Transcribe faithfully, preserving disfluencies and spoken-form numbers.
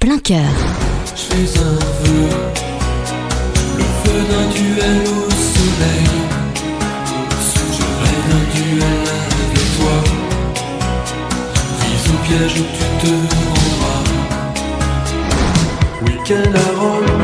plein cœur. Je fais un vœu, le feu d'un duel au soleil. Je rêve d'un duel avec toi, prise au piège où tu te rendras. Week-end à Rome,